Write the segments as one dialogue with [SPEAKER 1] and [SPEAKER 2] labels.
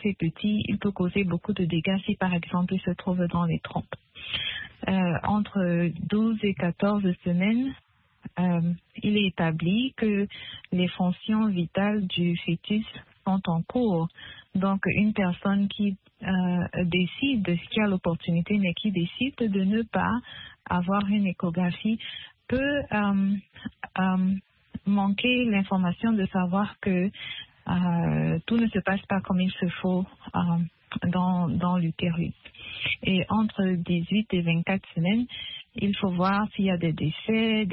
[SPEAKER 1] assez petit, il peut causer beaucoup de dégâts si par exemple il se trouve dans les trompes. Entre 12 et 14 semaines, il est établi que les fonctions vitales du fœtus sont en cours. Donc, une personne qui décide, qui a l'opportunité, mais qui décide de ne pas avoir une échographie, peut manquer l'information de savoir que tout ne se passe pas comme il se faut dans l'utérus. Et entre 18 et 24 semaines, il faut voir s'il y a des décès,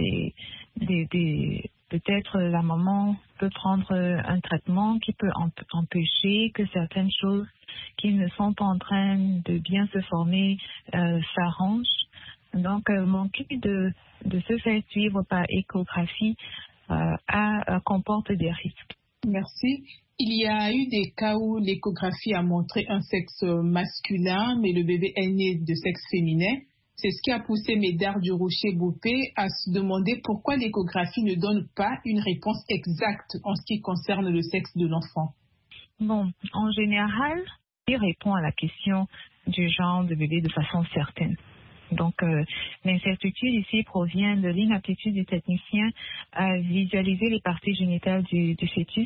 [SPEAKER 1] peut-être la maman peut prendre un traitement qui peut empêcher que certaines choses qui ne sont pas en train de bien se former s'arrangent. Donc, manquer de se faire suivre par échographie comporte des risques.
[SPEAKER 2] Merci. Il y a eu des cas où l'échographie a montré un sexe masculin, mais le bébé est né de sexe féminin. C'est ce qui a poussé Médard Durocher-Bopé à se demander pourquoi l'échographie ne donne pas une réponse exacte en ce qui concerne le sexe de l'enfant.
[SPEAKER 1] Bon, en général, il répond à la question du genre de bébé de façon certaine. Donc, l'incertitude ici provient de l'inaptitude du technicien à visualiser les parties génitales du fœtus.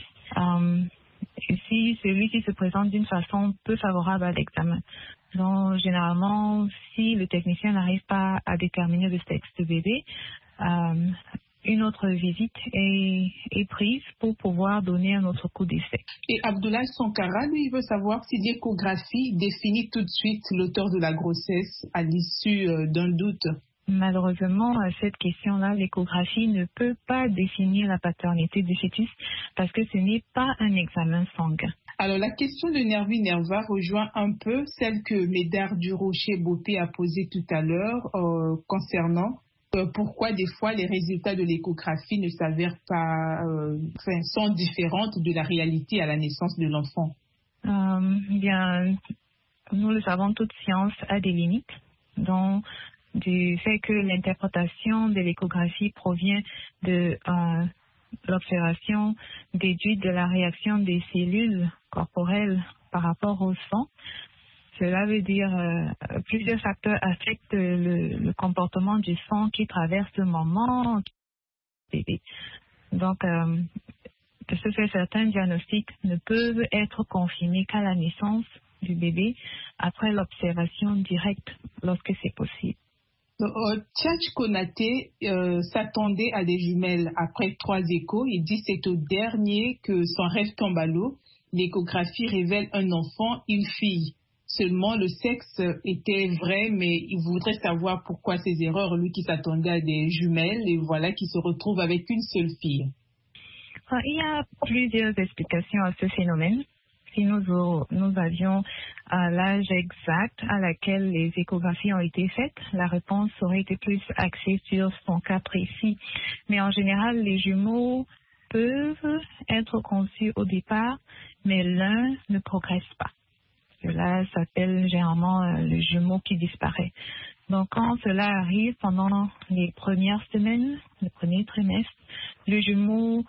[SPEAKER 1] Ici, celui qui se présente d'une façon peu favorable à l'examen. Donc, généralement, si le technicien n'arrive pas à déterminer le sexe du bébé, une autre visite est prise pour pouvoir donner un autre coup d'essai.
[SPEAKER 2] Et Abdoulaye Sankara, lui, il veut savoir si l'échographie définit tout de suite l'auteur de la grossesse à l'issue d'un doute.
[SPEAKER 1] Malheureusement, à cette question-là, l'échographie ne peut pas définir la paternité du fœtus parce que ce n'est pas un examen sanguin.
[SPEAKER 2] Alors, la question de Nervi Nerva rejoint un peu celle que Médard Durocher-Bopé a posée tout à l'heure concernant pourquoi des fois les résultats de l'échographie ne s'avèrent pas, sont différentes de la réalité à la naissance de l'enfant.
[SPEAKER 1] Bien, nous le savons, toute science a des limites. Donc, du fait que l'interprétation de l'échographie provient de l'observation déduite de la réaction des cellules corporelles par rapport au sang. Cela veut dire plusieurs facteurs affectent le comportement du sang qui traverse le moment du bébé. Donc, de ce fait, certains diagnostics ne peuvent être confirmés qu'à la naissance du bébé après l'observation directe lorsque c'est possible.
[SPEAKER 2] Tchatch Konaté s'attendait à des jumelles après 3 échos. Il dit c'est au dernier que son rêve tombe à l'eau. L'échographie révèle un enfant, une fille. Seulement le sexe était vrai, mais il voudrait savoir pourquoi ces erreurs, lui qui s'attendait à des jumelles, et voilà qu'il se retrouve avec une seule fille.
[SPEAKER 1] Il y a plusieurs explications à ce phénomène. Si nous avions l'âge exact à laquelle les échographies ont été faites, la réponse aurait été plus axée sur son cas précis. Mais en général, les jumeaux peuvent être conçus au départ, mais l'un ne progresse pas. Cela s'appelle généralement le jumeau qui disparaît. Donc, quand cela arrive pendant les premières semaines, le premier trimestre, le jumeau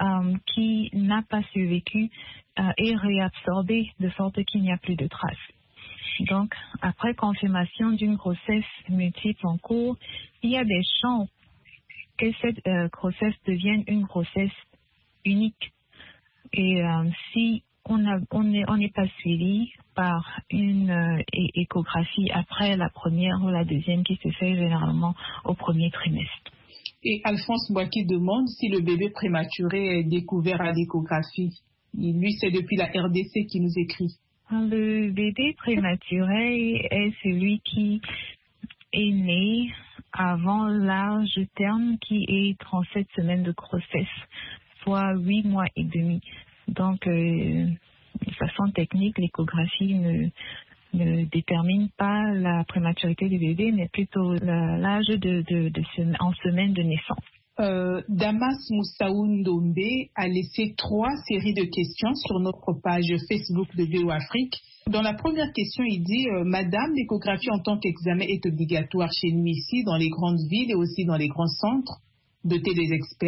[SPEAKER 1] qui n'a pas survécu est réabsorbé de sorte qu'il n'y a plus de traces. Donc, après confirmation d'une grossesse multiple en cours, il y a des chances que cette grossesse devienne une grossesse unique. Et si on n'est pas suivi par une échographie après la première ou la deuxième qui se fait généralement au premier trimestre.
[SPEAKER 2] Et Alphonse Boaki demande si le bébé prématuré est découvert à l'échographie. Lui, c'est depuis la RDC qui nous écrit.
[SPEAKER 1] Le bébé prématuré est celui qui est né avant l'âge terme qui est 37 semaines de grossesse, soit 8 mois et demi. Donc, de façon technique, l'échographie ne détermine pas la prématurité du bébé, mais plutôt l'âge en semaine de naissance.
[SPEAKER 2] Damas Moussaoun Dombe a laissé 3 séries de questions sur notre page Facebook de VO Afrique. Dans la première question, il dit Madame, l'échographie en tant qu'examen est obligatoire chez nous ici, dans les grandes villes et aussi dans les grands centres dotés des experts.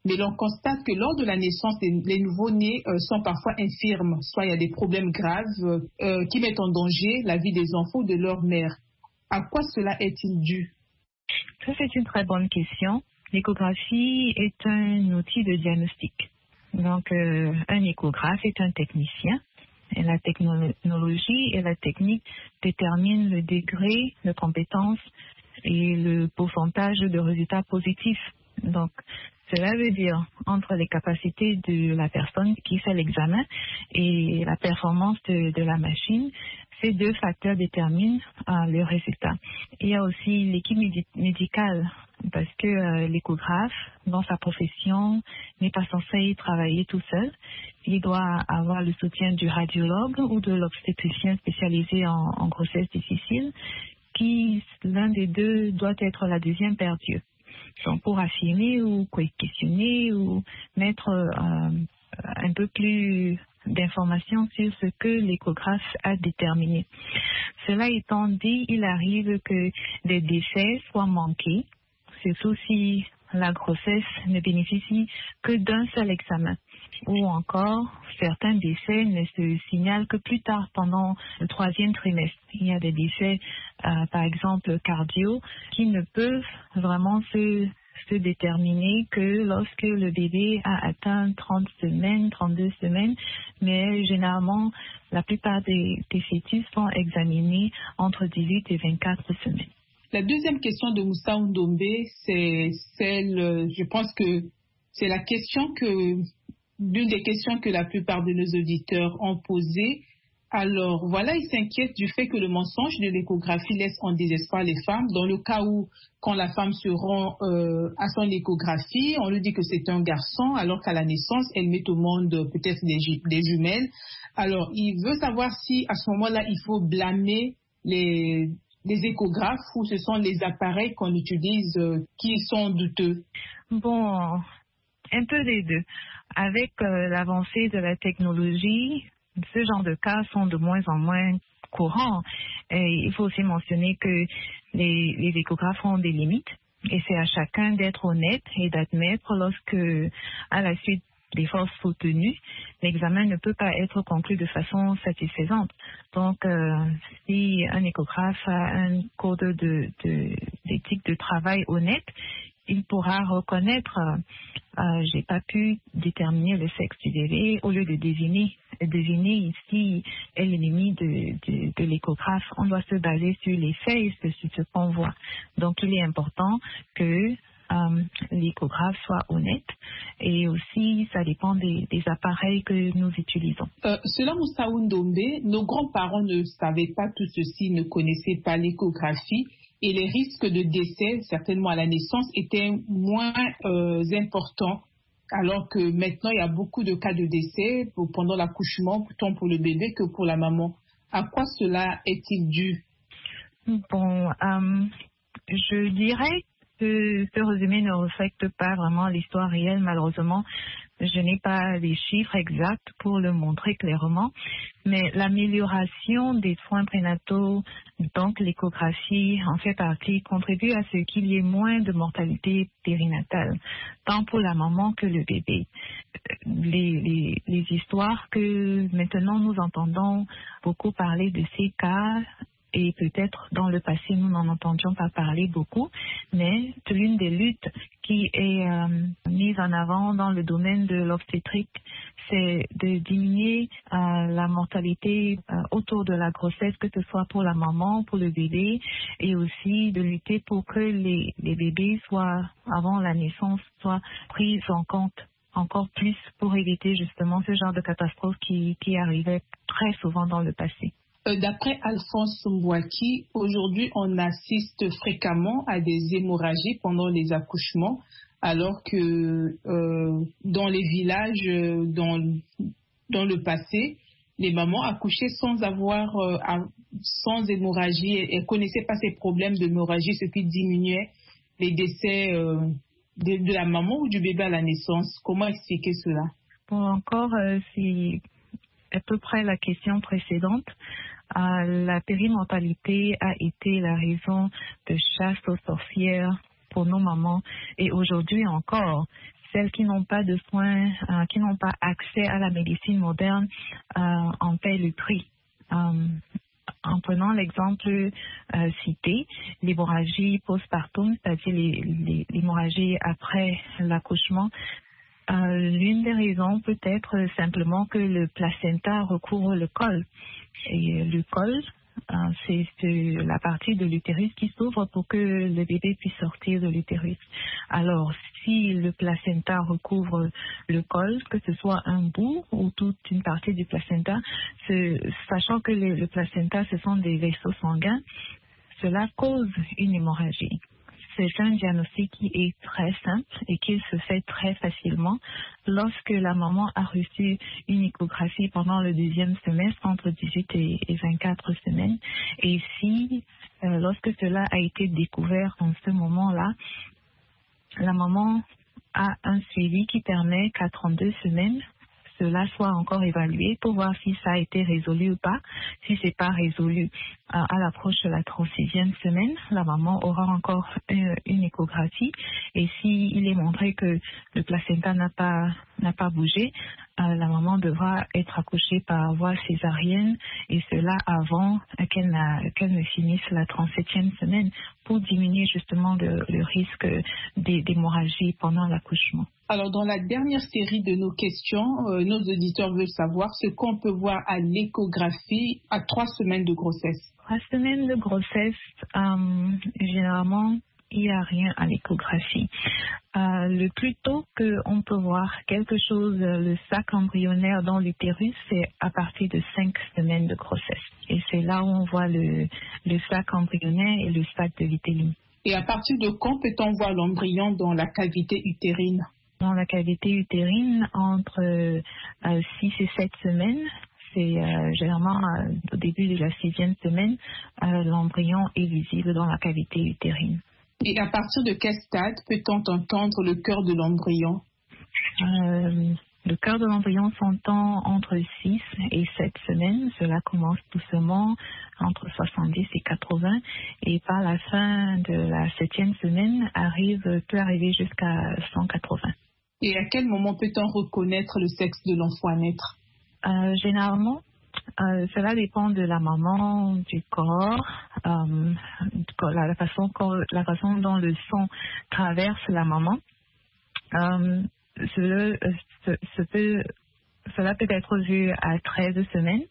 [SPEAKER 2] Mais l'on constate que lors de la naissance, les nouveau-nés sont parfois infirmes, soit il y a des problèmes graves qui mettent en danger la vie des enfants ou de leur mère. À quoi cela est-il dû?
[SPEAKER 1] Ça, c'est une très bonne question. L'échographie est un outil de diagnostic. Donc, un échographe est un technicien. Et la technologie et la technique déterminent le degré de compétence et le pourcentage de résultats positifs. Donc, cela veut dire entre les capacités de la personne qui fait l'examen et la performance de la machine, ces deux facteurs déterminent le résultat. Il y a aussi l'équipe médicale parce que l'échographe, dans sa profession, n'est pas censé travailler tout seul. Il doit avoir le soutien du radiologue ou de l'obstétricien spécialisé en grossesse difficile, qui, l'un des deux, doit être la deuxième paire d'yeux. Donc, pour affirmer ou questionner ou mettre un peu plus d'informations sur ce que l'échographe a déterminé. Cela étant dit, il arrive que des décès soient manqués, surtout si la grossesse ne bénéficie que d'un seul examen. Ou encore, certains décès ne se signalent que plus tard, pendant le 3e trimestre. Il y a des décès, par exemple, cardio, qui ne peuvent vraiment se déterminer que lorsque le bébé a atteint 30 semaines, 32 semaines, mais généralement, la plupart des fœtus sont examinés entre 18 et 24 semaines.
[SPEAKER 2] La deuxième question de Moussa Ndombe, c'est celle, je pense que c'est l'une des questions que la plupart de nos auditeurs ont posées. Alors voilà, ils s'inquiètent du fait que le mensonge de l'échographie laisse en désespoir les femmes. Dans le cas où, quand la femme se rend à son échographie, on lui dit que c'est un garçon, alors qu'à la naissance, elle met au monde peut-être des jumelles. Alors, il veut savoir si, à ce moment-là, il faut blâmer les échographes ou ce sont les appareils qu'on utilise qui sont douteux.
[SPEAKER 1] Bon, un peu des deux. Avec l'avancée de la technologie, ce genre de cas sont de moins en moins courants. Et il faut aussi mentionner que les échographes ont des limites et c'est à chacun d'être honnête et d'admettre lorsque, à la suite d'efforts soutenus, l'examen ne peut pas être conclu de façon satisfaisante. Donc, si un échographe a un code d'éthique de travail honnête, il pourra reconnaître j'ai pas pu déterminer le sexe du bébé au lieu de deviner ici est l'ennemi de l'échographe. On doit se baser sur les faits et sur ce qu'on voit. Donc il est important que l'échographe soit honnête et aussi ça dépend des appareils que nous utilisons.
[SPEAKER 2] Selon Moussa Ndombe, nos grands-parents ne savaient pas tout ceci, ne connaissaient pas l'échographie. Et les risques de décès, certainement à la naissance, étaient moins importants. Alors que maintenant, il y a beaucoup de cas de décès pendant l'accouchement, tant pour le bébé que pour la maman. À quoi cela est-il dû?
[SPEAKER 1] Bon, je dirais que ce résumé ne reflète pas vraiment l'histoire réelle, malheureusement. Je n'ai pas les chiffres exacts pour le montrer clairement, mais l'amélioration des soins prénataux, donc l'échographie, en fait partie, contribue à ce qu'il y ait moins de mortalité périnatale, tant pour la maman que le bébé. Les histoires que maintenant nous entendons beaucoup parler de ces cas, et peut-être dans le passé, nous n'en entendions pas parler beaucoup, mais l'une des luttes qui est mise en avant dans le domaine de l'obstétrique, c'est de diminuer la mortalité autour de la grossesse, que ce soit pour la maman, pour le bébé, et aussi de lutter pour que les bébés soient, avant la naissance, soient pris en compte encore plus pour éviter justement ce genre de catastrophe qui arrivait très souvent dans le passé.
[SPEAKER 2] D'après Alphonse Mbouaki, aujourd'hui, on assiste fréquemment à des hémorragies pendant les accouchements, alors que dans les villages, dans le passé, les mamans accouchaient sans hémorragie et ne connaissaient pas ces problèmes d'hémorragie, ce qui diminuait les décès de la maman ou du bébé à la naissance. Comment expliquer cela?
[SPEAKER 1] Bon, encore, c'est à peu près la question précédente. La périmortalité a été la raison de chasse aux sorcières pour nos mamans et aujourd'hui encore, celles qui n'ont pas de soins, qui n'ont pas accès à la médecine moderne, en paient le prix. En prenant l'exemple cité, l'hémorragie postpartum, c'est-à-dire l'hémorragie après l'accouchement, l'une des raisons peut être simplement que le placenta recouvre le col. Et le col, c'est la partie de l'utérus qui s'ouvre pour que le bébé puisse sortir de l'utérus. Alors, si le placenta recouvre le col, que ce soit un bout ou toute une partie du placenta, sachant que le placenta, ce sont des vaisseaux sanguins, cela cause une hémorragie. C'est un diagnostic qui est très simple et qui se fait très facilement lorsque la maman a reçu une échographie pendant le deuxième semestre, entre 18 et 24 semaines. Et si, lorsque cela a été découvert en ce moment-là, la maman a un suivi qui permet qu'à 32 semaines, cela soit encore évalué pour voir si ça a été résolu ou pas. Si c'est pas résolu à l'approche de la 36e semaine, la maman aura encore une échographie. Et s'il est montré que le placenta n'a pas bougé, la maman devra être accouchée par voie césarienne, et cela avant qu'elle ne finisse la 37e semaine, pour diminuer justement le risque d'hémorragie pendant l'accouchement.
[SPEAKER 2] Alors, dans la dernière série de nos questions, nos auditeurs veulent savoir ce qu'on peut voir à l'échographie à 3 semaines de grossesse.
[SPEAKER 1] 3 semaines de grossesse, généralement, il n'y a rien à l'échographie. Le plus tôt qu'on peut voir quelque chose, le sac embryonnaire dans l'utérus, c'est à partir de 5 semaines de grossesse. Et c'est là où on voit le sac embryonnaire et le sac de vitellin.
[SPEAKER 2] Et à partir de quand peut-on voir l'embryon dans la cavité utérine?
[SPEAKER 1] Dans la cavité utérine, entre 6 et 7 semaines. C'est généralement au début de la 6e semaine, l'embryon est visible dans la cavité utérine.
[SPEAKER 2] Et à partir de quel stade peut-on entendre le cœur de l'embryon?
[SPEAKER 1] Le cœur de l'embryon s'entend entre 6 et 7 semaines. Cela commence doucement entre 70 et 80. Et par la fin de la 7e semaine, peut arriver jusqu'à 180.
[SPEAKER 2] Et à quel moment peut-on reconnaître le sexe de l'enfant à naître?
[SPEAKER 1] Généralement, cela dépend de la maman, du corps, la façon dont le sang traverse la maman. Cela peut être vu à 13 semaines,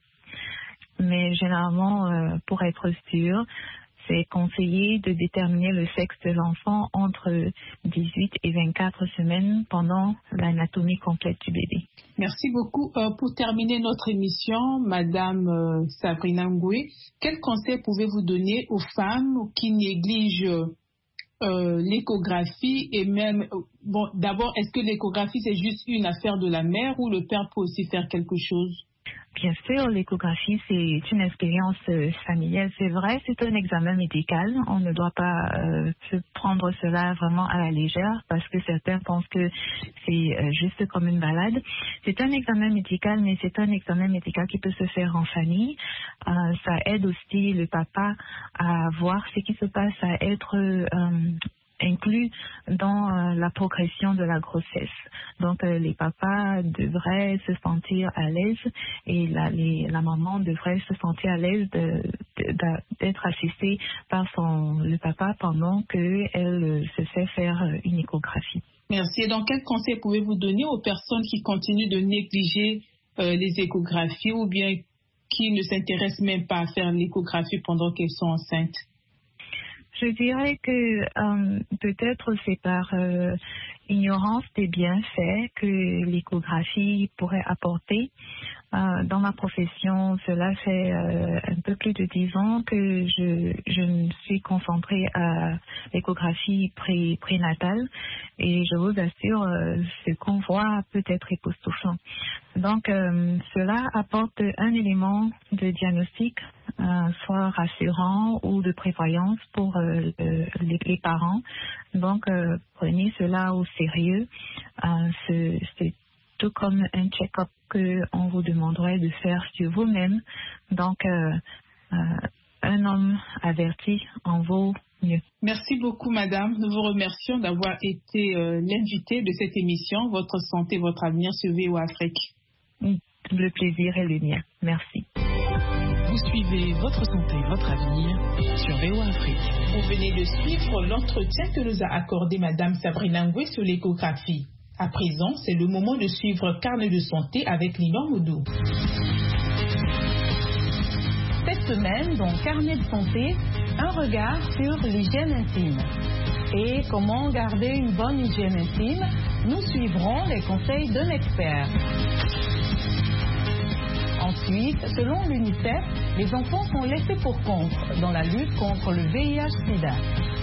[SPEAKER 1] mais généralement, pour être sûr, c'est conseillé de déterminer le sexe de l'enfant entre 18 et 24 semaines pendant l'anatomie complète du bébé.
[SPEAKER 2] Merci beaucoup. Pour terminer notre émission, Madame Sabrina Ngoué, quel conseil pouvez-vous donner aux femmes qui négligent l'échographie et même, d'abord, est-ce que l'échographie c'est juste une affaire de la mère ou le père peut aussi faire quelque chose?
[SPEAKER 1] Bien sûr, l'échographie, c'est une expérience familiale. C'est vrai, c'est un examen médical. On ne doit pas se prendre cela vraiment à la légère parce que certains pensent que c'est juste comme une balade. C'est un examen médical, mais c'est un examen médical qui peut se faire en famille. Ça aide aussi le papa à voir ce qui se passe, à être inclus dans la progression de la grossesse. Donc les papas devraient se sentir à l'aise et la maman devrait se sentir à l'aise d'être assistée par le papa pendant qu'elle se fait faire une échographie.
[SPEAKER 2] Merci. Et donc, quel conseil pouvez-vous donner aux personnes qui continuent de négliger les échographies ou bien qui ne s'intéressent même pas à faire l'échographie pendant qu'elles sont enceintes?
[SPEAKER 1] Je dirais que peut-être c'est par ignorance des bienfaits que l'échographie pourrait apporter. Dans ma profession, cela fait un peu plus de 10 ans que je me suis concentrée à l'échographie prénatale et je vous assure, ce qu'on voit peut être époustouflant. Donc, cela apporte un élément de diagnostic, soit rassurant ou de prévoyance pour les parents. Donc, prenez cela au sérieux. C'est tout comme un check-up qu'on vous demanderait de faire sur vous-même. Donc, un homme averti en vaut mieux.
[SPEAKER 2] Merci beaucoup, madame. Nous vous remercions d'avoir été l'invité de cette émission, Votre santé, votre avenir sur VOA Afrique.
[SPEAKER 1] Le plaisir est le mien. Merci.
[SPEAKER 3] Vous suivez Votre santé, votre avenir sur VOA Afrique.
[SPEAKER 2] Vous venez de suivre l'entretien que nous a accordé madame Sabrina Ngwe sur l'échographie. À présent, c'est le moment de suivre Carnet de santé avec Lina Moudou.
[SPEAKER 4] Cette semaine, dans Carnet de santé, un regard sur l'hygiène intime. Et comment garder une bonne hygiène intime, nous suivrons les conseils d'un expert. Ensuite, selon l'UNICEF, les enfants sont laissés pour compte dans la lutte contre le VIH-Sida.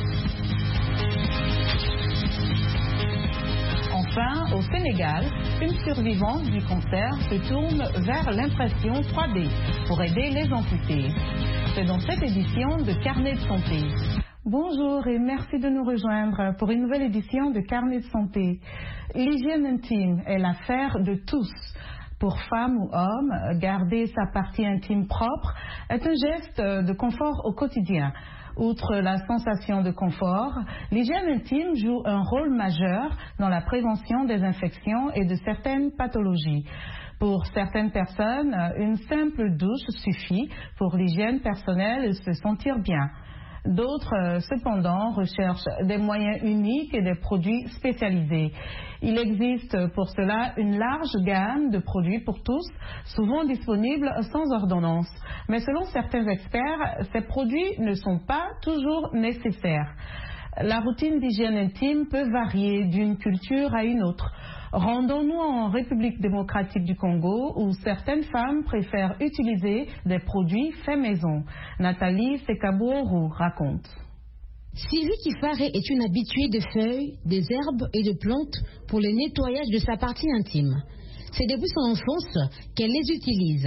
[SPEAKER 4] Enfin, au Sénégal, une survivante du cancer se tourne vers l'impression 3D pour aider les amputés. C'est dans cette édition de Carnet de santé. Bonjour et merci de nous rejoindre pour une nouvelle édition de Carnet de santé. L'hygiène intime est l'affaire de tous. Pour femme ou homme, garder sa partie intime propre est un geste de confort au quotidien. Outre la sensation de confort, l'hygiène intime joue un rôle majeur dans la prévention des infections et de certaines pathologies. Pour certaines personnes, une simple douche suffit pour l'hygiène personnelle et se sentir bien. D'autres, cependant, recherchent des moyens uniques et des produits spécialisés. Il existe pour cela une large gamme de produits pour tous, souvent disponibles sans ordonnance. Mais selon certains experts, ces produits ne sont pas toujours nécessaires. La routine d'hygiène intime peut varier d'une culture à une autre. Rendons-nous en République démocratique du Congo où certaines femmes préfèrent utiliser des produits faits maison. Nathalie Sekabouorou raconte.
[SPEAKER 5] Sylvie Kifare est une habituée de feuilles, des herbes et de plantes pour le nettoyage de sa partie intime. C'est depuis son enfance qu'elle les utilise.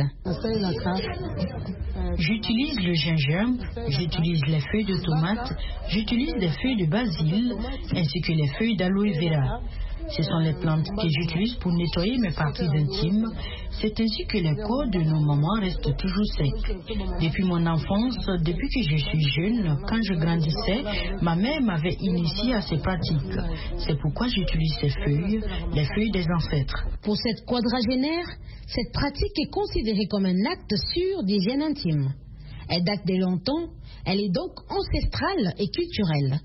[SPEAKER 6] J'utilise le gingembre, j'utilise les feuilles de tomate, j'utilise des feuilles de basil ainsi que les feuilles d'aloe vera. Ce sont les plantes que j'utilise pour nettoyer mes parties intimes. C'est ainsi que les corps de nos mamans restent toujours secs. Depuis mon enfance, depuis que je suis jeune, quand je grandissais, ma mère m'avait initié à ces pratiques. C'est pourquoi j'utilise ces feuilles, les feuilles des ancêtres.
[SPEAKER 5] Pour cette quadragénaire, cette pratique est considérée comme un acte sûr d'hygiène intime. Elle date de longtemps, elle est donc ancestrale et culturelle.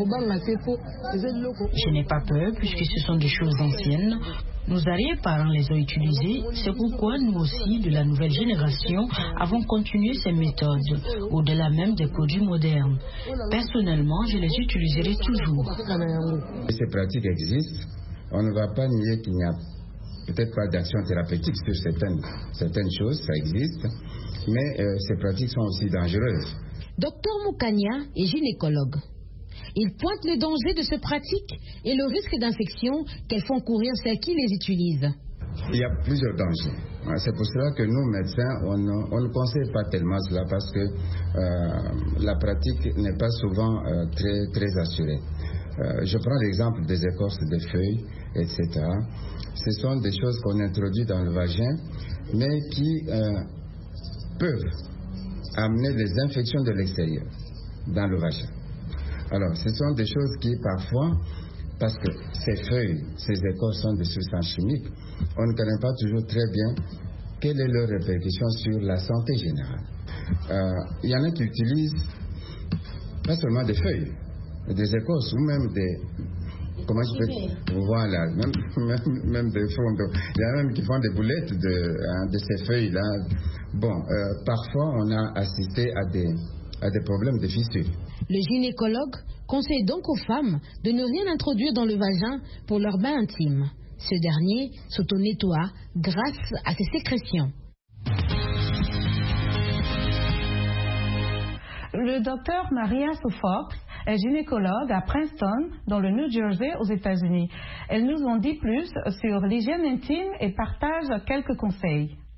[SPEAKER 6] Je n'ai pas peur puisque ce sont des choses anciennes. Nos arrière-parents les ont utilisées, c'est pourquoi nous aussi, de la nouvelle génération, avons continué ces méthodes, au-delà même des produits modernes. Personnellement, je les utiliserai toujours.
[SPEAKER 7] Ces pratiques existent, on ne va pas nier qu'il n'y a peut-être pas d'action thérapeutique sur certaines choses, ça existe, mais ces pratiques sont aussi dangereuses.
[SPEAKER 5] Docteur Moukania est gynécologue. Il pointe le danger de ces pratiques et le risque d'infection qu'elles font courir celles qui les utilisent.
[SPEAKER 7] Il y a plusieurs dangers. C'est pour cela que nous, médecins, on ne conseille pas tellement cela parce que la pratique n'est pas souvent très assurée. Je prends l'exemple des écorces de feuilles, etc. Ce sont des choses qu'on introduit dans le vagin, mais qui peuvent amener des infections de l'extérieur dans le vagin. Alors, ce sont des choses qui, parfois, parce que ces feuilles, ces écorces sont des substances chimiques, on ne connaît pas toujours très bien quelle est leur répercussion sur la santé générale. Il y en a qui utilisent pas seulement des feuilles, des écorces ou même des... Comment je peux... Voilà, même des fonds. Il y en a même qui font des boulettes de ces feuilles-là. Bon, parfois on a assisté à des problèmes de fissures.
[SPEAKER 5] Le gynécologue conseille donc aux femmes de ne rien introduire dans le vagin pour leur bain intime. Ce dernier s'auto-nettoie grâce à ses sécrétions.
[SPEAKER 4] Le docteur Maria Suffolk est gynécologue à Princeton, dans le New Jersey, aux États-Unis. Elle nous en dit plus sur l'hygiène intime et partage quelques conseils.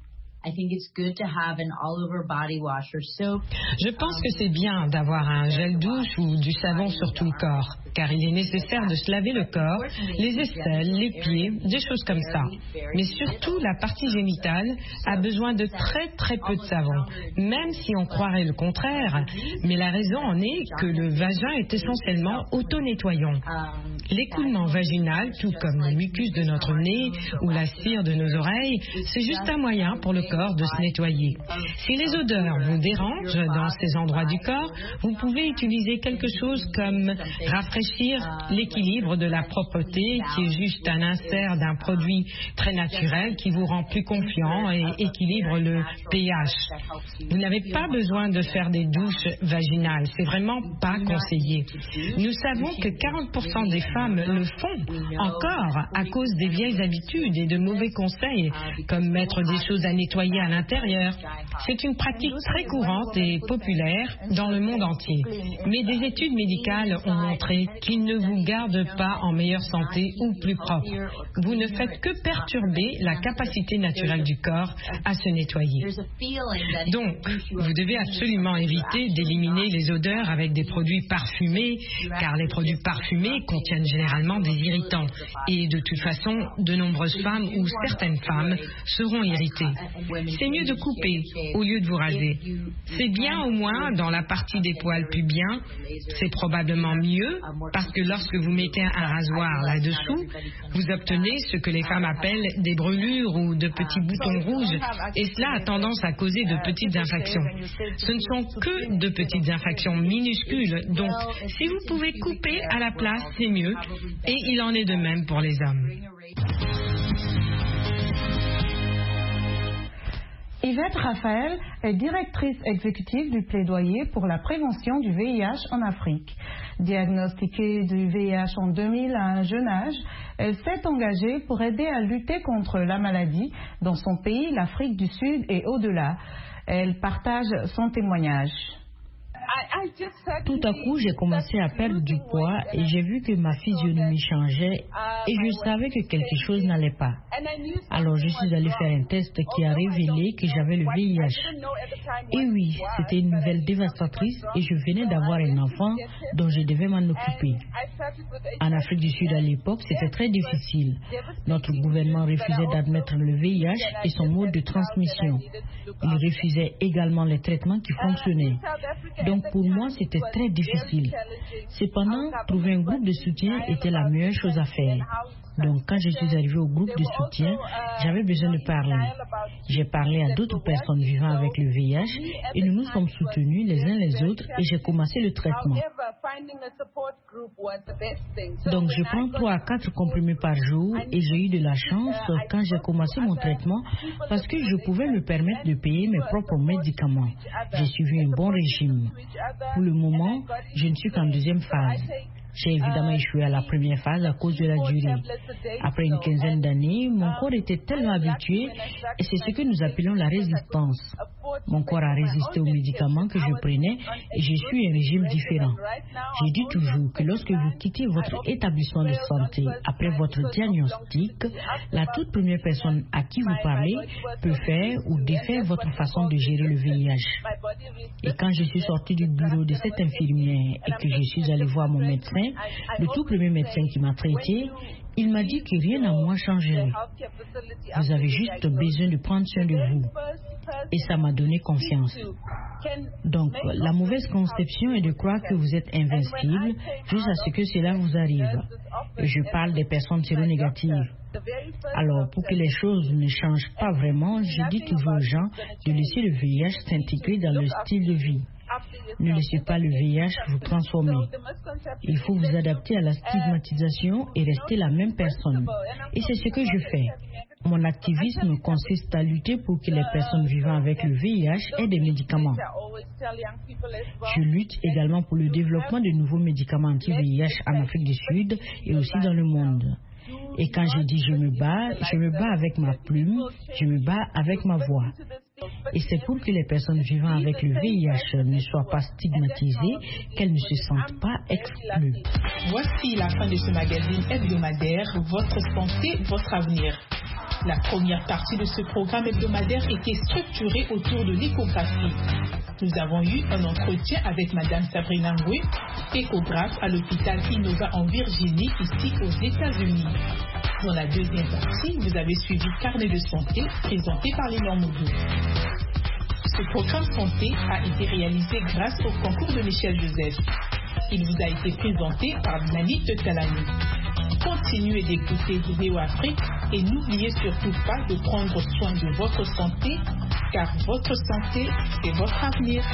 [SPEAKER 8] Je pense que c'est bien d'avoir un gel douche ou du savon sur tout le corps, car il est nécessaire de se laver le corps, les aisselles, les pieds, des choses comme ça. Mais surtout, la partie génitale a besoin de très très peu de savon, même si on croirait le contraire. Mais la raison en est que le vagin est essentiellement auto-nettoyant. L'écoulement vaginal, tout comme le mucus de notre nez ou la cire de nos oreilles, c'est juste un moyen pour le corps de se nettoyer. Si les odeurs vous dérangent dans ces endroits du corps, vous pouvez utiliser quelque chose comme rafraîchir l'équilibre de la propreté, qui est juste un insert d'un produit très naturel qui vous rend plus confiant et équilibre le pH. Vous n'avez pas besoin de faire des douches vaginales, c'est vraiment pas conseillé. Nous savons que 40% des femmes le font encore à cause des vieilles habitudes et de mauvais conseils, comme mettre des choses à nettoyer à l'intérieur. C'est une pratique très courante et populaire dans le monde entier. Mais des études médicales ont montré qu'il ne vous garde pas en meilleure santé ou plus propre. Vous ne faites que perturber la capacité naturelle du corps à se nettoyer. Donc, vous devez absolument éviter d'éliminer les odeurs avec des produits parfumés, car les produits parfumés contiennent généralement des irritants. Et de toute façon, de nombreuses femmes ou certaines femmes seront irritées. C'est mieux de couper au lieu de vous raser. C'est bien au moins dans la partie des poils pubiens. C'est probablement mieux parce que lorsque vous mettez un rasoir là-dessous, vous obtenez ce que les femmes appellent des brûlures ou de petits boutons rouges, et cela a tendance à causer de petites infections. Ce ne sont que de petites infections minuscules, donc si vous pouvez couper à la place, c'est mieux, et il en est de même pour les hommes.
[SPEAKER 4] Yvette Raphaël est directrice exécutive du plaidoyer pour la prévention du VIH en Afrique. Diagnostiquée du VIH en 2000 à un jeune âge, elle s'est engagée pour aider à lutter contre la maladie dans son pays, l'Afrique du Sud et au-delà. Elle partage son témoignage.
[SPEAKER 6] Tout à coup, j'ai commencé à perdre du poids et j'ai vu que ma physionomie changeait et je savais que quelque chose n'allait pas. Alors je suis allée faire un test qui a révélé que j'avais le VIH. Et oui, c'était une nouvelle dévastatrice et je venais d'avoir un enfant dont je devais m'en occuper. En Afrique du Sud à l'époque, c'était très difficile. Notre gouvernement refusait d'admettre le VIH et son mode de transmission. Il refusait également les traitements qui fonctionnaient. Donc pour moi, c'était très difficile. Cependant, trouver un groupe de soutien était la meilleure chose à faire. Donc quand je suis arrivée au groupe de soutien, j'avais besoin de parler. J'ai parlé à d'autres personnes vivant avec le VIH et nous nous sommes soutenus les uns les autres et j'ai commencé le traitement. Donc je prends 3 à 4 comprimés par jour et j'ai eu de la chance quand j'ai commencé mon traitement parce que je pouvais me permettre de payer mes propres médicaments. J'ai suivi un bon régime. Pour le moment, je ne suis qu'en 2e phase. J'ai évidemment échoué à la première phase à cause de la durée. Après une quinzaine d'années, mon corps était tellement habitué et c'est ce que nous appelons la résistance. Mon corps a résisté aux médicaments que je prenais et j'ai suivi un régime différent. J'ai dit toujours que lorsque vous quittez votre établissement de santé après votre diagnostic, la toute première personne à qui vous parlez peut faire ou défaire votre façon de gérer le VIH. Et quand je suis sortie du bureau de cette infirmière et que je suis allée voir mon médecin, le tout premier médecin qui m'a traité, il m'a dit que rien à moi changerait. Vous avez juste besoin de prendre soin de vous. Et ça m'a donné confiance. Donc, la mauvaise conception est de croire que vous êtes invincible jusqu'à ce que cela vous arrive. Et je parle des personnes séronégatives. Alors, pour que les choses ne changent pas vraiment, je dis toujours aux gens de laisser le VIH s'intégrer dans leur style de vie. Ne laissez pas le VIH vous transformer. Il faut vous adapter à la stigmatisation et rester la même personne. Et c'est ce que je fais. Mon activisme consiste à lutter pour que les personnes vivant avec le VIH aient des médicaments. Je lutte également pour le développement de nouveaux médicaments anti-VIH en Afrique du Sud et aussi dans le monde. Et quand je dis je me bats avec ma plume, je me bats avec ma voix. Et c'est pour que les personnes vivant avec le VIH ne soient pas stigmatisées, qu'elles ne se sentent pas exclues.
[SPEAKER 3] Voici la fin de ce magazine hebdomadaire, Votre santé, votre avenir.
[SPEAKER 2] La première partie de ce programme hebdomadaire était structurée autour de l'échographie. Nous avons eu un entretien avec Mme Sabrina Ngwe, échographe à l'hôpital Innova en Virginie, ici aux États-Unis. Dans la deuxième partie, vous avez suivi Carnet de santé, présenté par les Normoudou. Ce programme santé a été réalisé grâce au concours de Michel Joseph. Il vous a été présenté par Nanit Talani. Continuez d'écouter Vidéo Afrique et n'oubliez surtout pas de prendre soin de votre santé, car votre santé, c'est votre avenir.